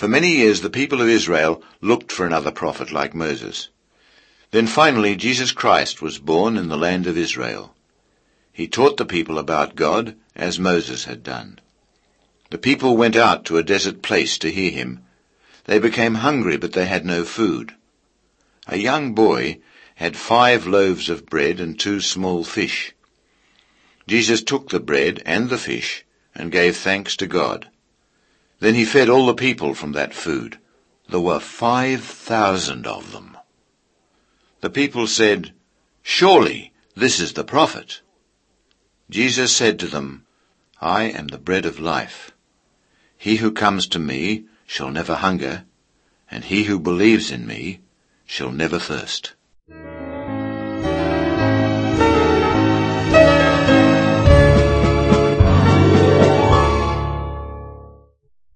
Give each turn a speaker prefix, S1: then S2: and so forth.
S1: For many years the people of Israel looked for another prophet like Moses. Then finally Jesus Christ was born in the land of Israel. He taught the people about God as Moses had done. The people went out to a desert place to hear him. They became hungry, but they had no food. A young boy had 5 loaves of bread and 2 small fish. Jesus took the bread and the fish and gave thanks to God. Then he fed all the people from that food. There were 5,000 of them. The people said, "Surely this is the prophet." Jesus said to them, "I am the bread of life. He who comes to me shall never hunger, and he who believes in me shall never thirst."